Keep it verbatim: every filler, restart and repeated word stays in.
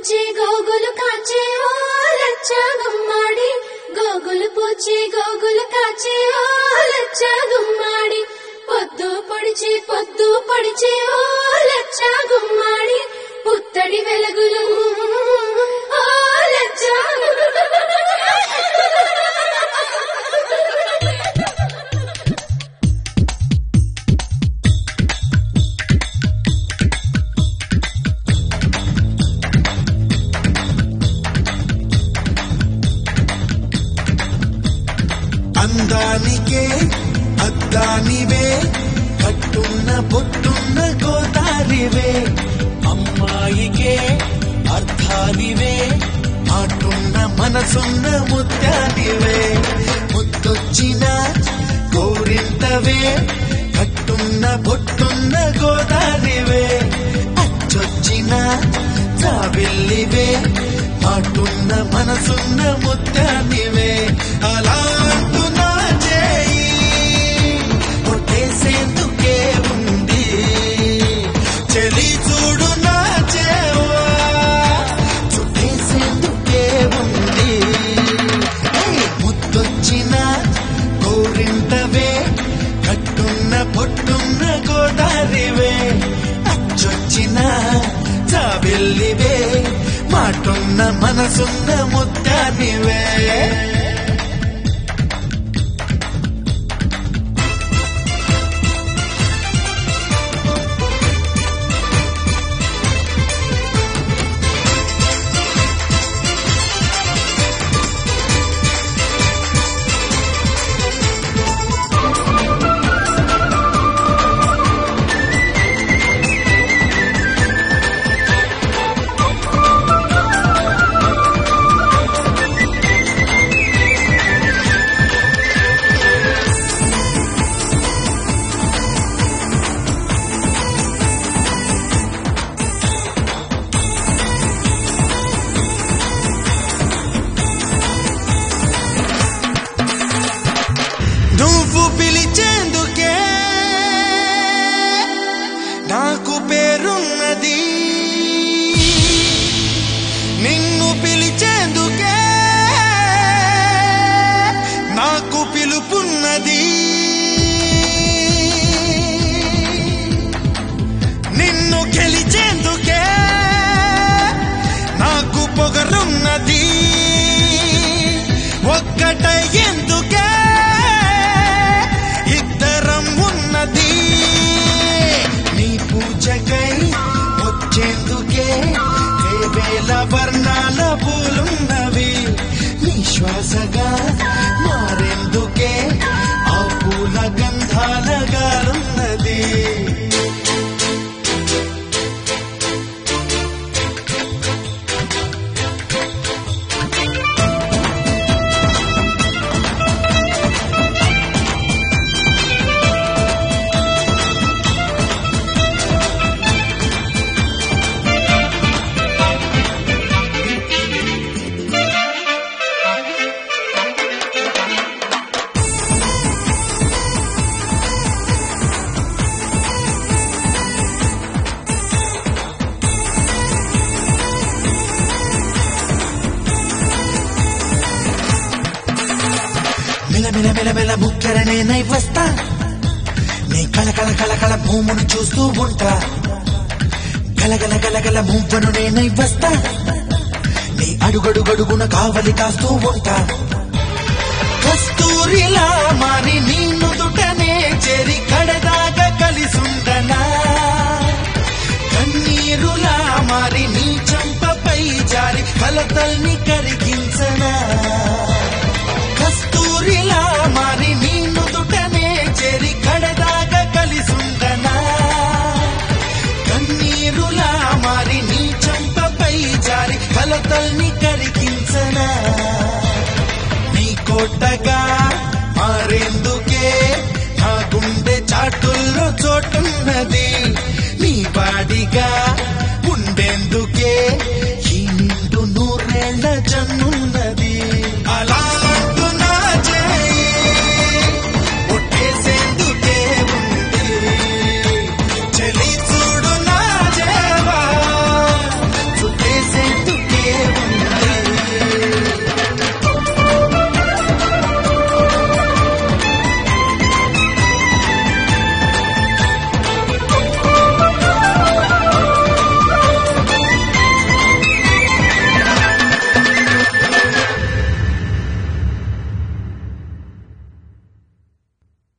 పూచి గోగులు కాచే ఓ లచ్చ గుమ్మాడి గోగులు పూచి గోగులు కాచే ఓ లచ్చ గుమ్మాడి పొద్దు పొడిచి పొద్దు పొడిచి ఓ లచ్చ గుమ్మాడి పుత్తడి వెలుగులు ఓ లచ్చ అందానికే అద్దానివే కట్టున్న పొట్టున్న గోదారివే అమ్మాయికే అర్థానివే ఆటున్న మనసున్న ముత్యానివే ముద్దొచ్చిన కోరింతవే కట్టున్న పొట్టున్న గోదారివే అచ్చొచ్చిన జాబిల్లివే ఆటున్న మనసున్న ముత్యానివే అలా అంటున్నా చేయి కొట్టేసేందుకే ఉంది చెలి చూడు నా చేవా చుట్టేసేందుకే ఉంది ముద్దొచ్చిన కోరింతవే కట్టున్న పొట్టున్న గోదారివే అచ్చొచ్చిన జాబిల్లివే మాటున్న మనసున్న ముత్యానివే నువ్వు పిలిచేందుకే నాకు పేరున్నది నిన్ను పిలిచేందుకే నాకు పిలుపున్నది నిన్ను గెలిచేందుకే నాకు పొగరున్నది ఒక్కటయ్యేందుకే నీ పూజకై వచ్చేందుకే వేవేల వర్ణాల పూలున్నవి నీ శ్వాసగా మారేందుకే ఆ పూల గంధాల గాలున్నది మెల మెల మెల ముక్కరనే నై వస్తా నీ కళకళ కళకళ భూమును చూస్తూ ఉంటా గలగల గలగల మువ్వను నేనై వస్తా నీ అడుగడుగడుగున కావలి కాస్తూ ఉంటా కస్తూరిలా మారి నీ నుదుటనే చేరి కడదాగా కలిసుండనా కన్నీరులా మారి నీ చంపపై జారి కలతల్ని కరిగించనా కస్తూరిలా మారి నీ నుదుటనే చేరి కడదాగా కలిసుండనా కన్నీరులా మారి నీ చంపపై జారి కలతల్ని కరిగించనా నీ కోటగా మారేందుకే నా గుండె చాటుల్లో చోటున్నది నీ వాడిగా